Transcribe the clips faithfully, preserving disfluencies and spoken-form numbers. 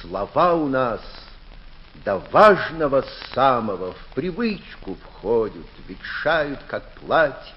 слова у нас до важного самого в привычку входят, ветшают, как платье.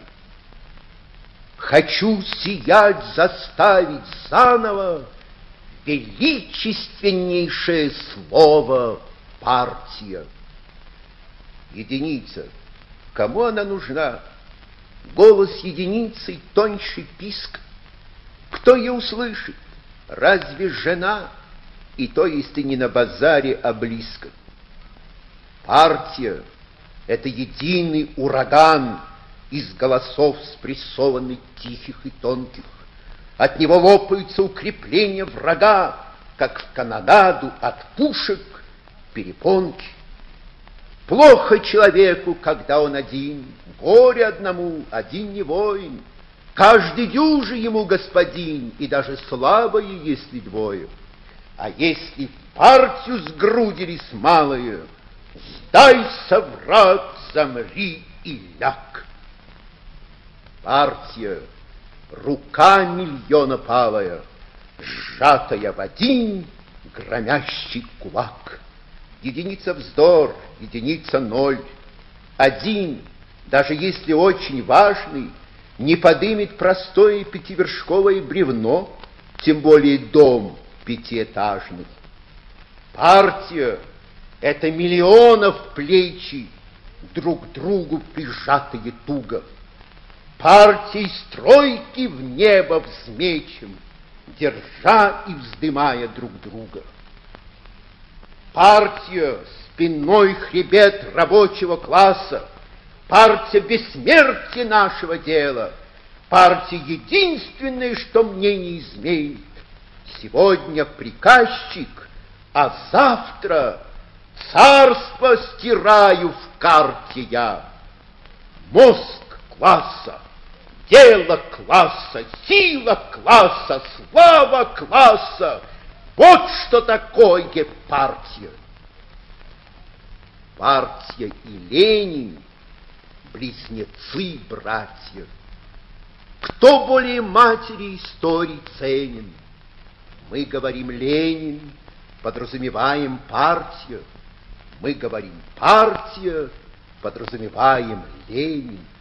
Хочу сиять заставить заново величественнейшее слово партия. Единица, кому она нужна? Голос единицы тоньше писк. Кто ее услышит? Разве жена? И то, если не на базаре, а близко. Партия — это единый ураган из голосов, спрессованных тихих и тонких. От него лопаются укрепления врага, как в канонаду от пушек перепонки. Плохо человеку, когда он один, горе одному, один не воин. Каждый дюже ему господин, и даже слабые, если двое. А если в партию сгрудились малые, сдайся, враг, замри и ляг. Партия — рука миллиона палая, сжатая в один громящий кулак. Единица вздор, единица ноль. Один, даже если очень важный, не подымет простое пятивершковое бревно, тем более дом пятиэтажный. Партия — это миллионов плечи, друг к другу прижатые туго. Партией стройки в небо взмечем, держа и вздымая друг друга. Партия — спинной хребет рабочего класса, партия — бессмертие нашего дела, партия — единственное, что мне не изменит. Сегодня приказчик, а завтра царство стираю в карте я. Мозг класса, дело класса, сила класса, слава класса — вот что такое партия. Партия и Ленин — близнецы-братья. Кто более матери истории ценен? Мы говорим Ленин, подразумеваем партия. Мы говорим партия, подразумеваем Ленин.